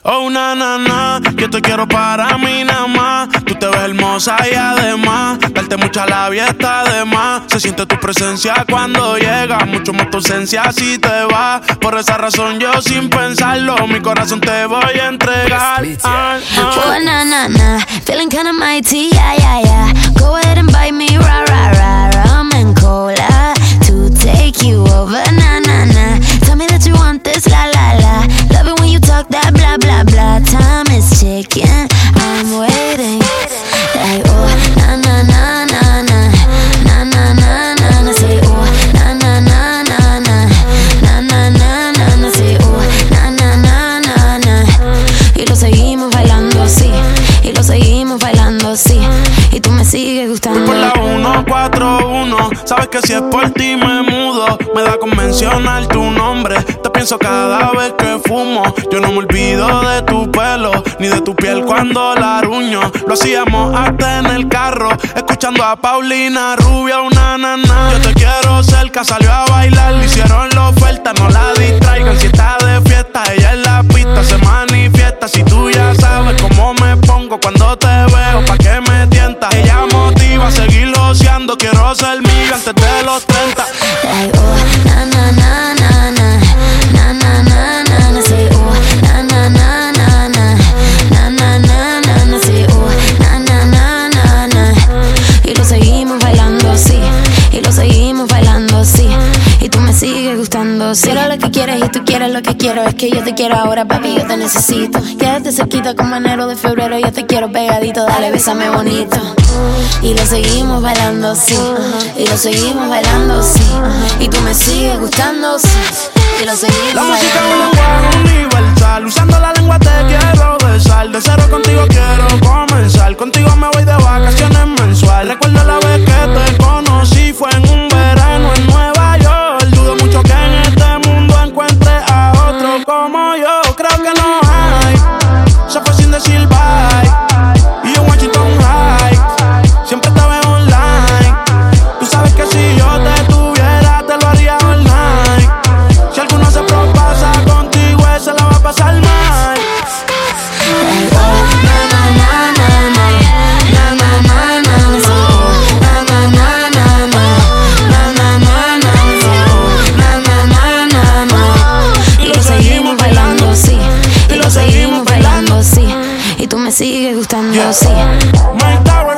Oh, na, yo te quiero para mí nada más. Tú te ves hermosa y además darte mucha labia está de más. Se siente tu presencia cuando llega, mucho más tu ausencia si te vas. Por esa razón yo sin pensarlo, mi corazón te voy a entregar. Oh, na, feeling kinda mighty, yeah. Go ahead and bite me, ra, rum and cola to take you over, na. Tell me that you want this, la. Love it when you talk that blah, blah. Time is ticking, I'm waiting. Like, oh, na. Say, oh, na. Say, oh, na. Y lo seguimos bailando así, y lo seguimos bailando así. Y tú me sigues gustando. Voy por la 141, sabes que si es por ti me mudo. Me da con mencionar tu nombre, te pienso cada vez que fumo. Yo no me olvido de tu pelo, ni de tu piel cuando la ruño. Lo hacíamos hasta en el carro, escuchando a Paulina Rubio, una nana. Yo te quiero cerca, salió a bailar, le hicieron la oferta, no la distraigan. Si está de fiesta, ella en la pista se manifiesta. Si tú ya sabes cómo me pongo cuando te veo, pa' que me tientas. Ella motiva a seguir loceando, quiero ser mía antes de los 30. Ay, oh, na. Say, oh, na. Say, oh, na. Y lo seguimos bailando así, y lo seguimos bailando así. Y tú me sigues gustando, sí. Quiero lo que quieres y tú quieres lo que quiero. Es que yo te quiero ahora, papi, yo te necesito. Quédate cerquita como enero de febrero. Yo te quiero pegadito, dale, bésame bonito. Y lo seguimos bailando así, y lo seguimos bailando así. Y tú me sigues gustando, sí. Y lo seguimos la música es un bailando. lenguaje universal, usando la lengua te quiero besar. De cero contigo quiero comenzar, contigo me voy de vacaciones mensual. Recuerdo la vez que te conocí, fue en un verano en Nueva York. Dudo mucho que en este mundo encuentre a otro como yo. Creo que no hay, se fue sin decir bye. Y yo en Washington High, siempre te veo online. Tú sabes que si yo te tuviera, te lo haría all night. Si alguno se propasa contigo, ese la va a pasar mal. Y lo seguimos bailando así, y lo seguimos bailando así. Y tú me sigues gustando así. Mike Tower.